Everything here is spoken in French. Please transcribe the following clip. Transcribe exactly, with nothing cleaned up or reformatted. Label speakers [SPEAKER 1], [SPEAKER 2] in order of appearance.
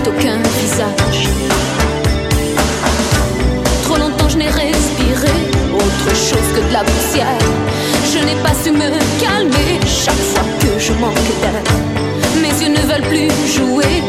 [SPEAKER 1] aucun visage. Trop longtemps je n'ai respiré autre chose que de la poussière. Je n'ai pas su me calmer chaque fois que je manque d'air. Mes yeux ne veulent plus jouer